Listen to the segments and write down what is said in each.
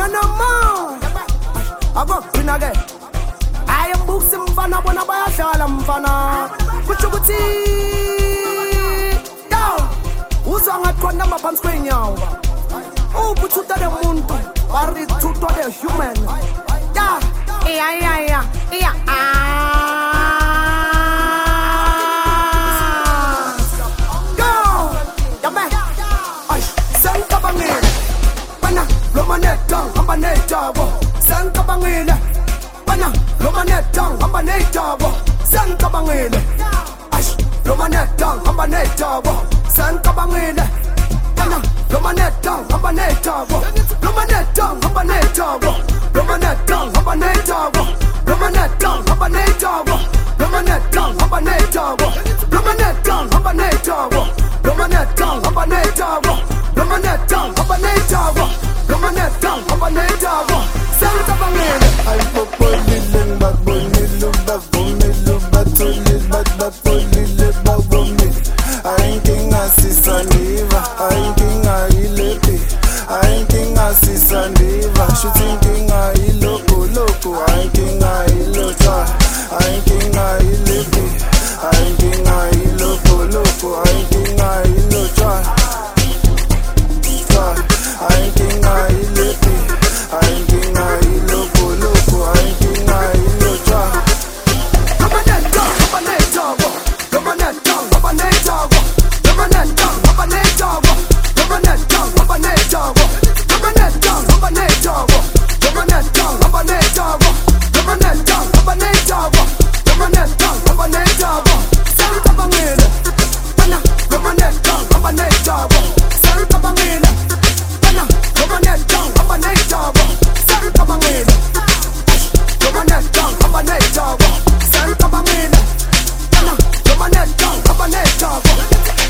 no more. I go in again. I am books in Fana, when I buy a shalam Fana. Put your tea down. Who's on a corner of a screen now? Oh, put you to the moon. Or it's to the human. Yeah, yeah. Go, yeah, man. Send Kabangil. Pana, Romanetta, Hambanetta, San Kabangil. Pana, Romanetta, Hambanetta, San Kabangil. Romanetta, Hambanetta, San Kabangil. Pana, Romanetta, Hambanetta, Romanetta, Hambanetta, Romanetta, Hambanetta, Romanetta, Hambanetta, Romanetta, Hambanetta, Romanetta, Hambanetta, Romanetta, Hambanetta, Romanetta, Hambanetta, Romanetta, Hambanetta, San Kabangil. I pop little bad bunny, little bad bunny. I ain't king assist Niva. I ain't king Ilepi. I ain't king assist Niva. Shooting king loco. I ain't king Ilota. I ain't king Ilepi. I ain't king loco. I ain't king Ilota. I ain't king Ilepi. I ain't king loco. I ain't king Ilota. Romanetta, Hambanetta, Romanetta, Hambanetta, Romanetta, Hambanetta, Romanetta, Hambanetta, Romanetta, Hambanetta, Romanetta, Hambanetta, Romanetta, Hambanetta, Romanetta, Hambanetta, San Kabangil. Pana, Romanetta, Hambanetta, San Kabangil. Pana, Romanetta, Hambanetta, San Kabangil. Romanetta, Hambanetta, San Kabangil. Pana, Romanetta, Hambanetta.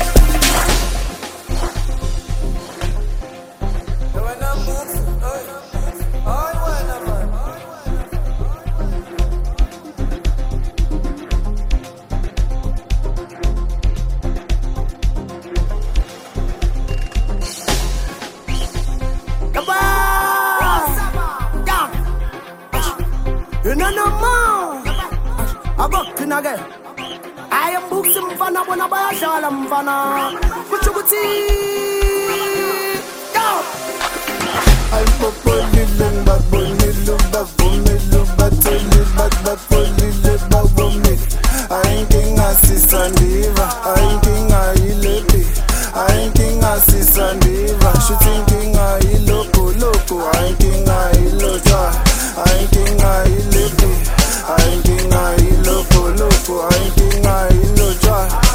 You know no more. I go in again. I am books in Fana, when I buy a shalam Fana. Put your tea down. I pop little bad bunny, little bad bunny. I ain't king assist Niva. I ain't king Ilepi. I ain't king assist Niva. Shooting king loco. I ain't king Ilota. I ain't king Ilepi. I ain't king loco. I ain't king Ilota.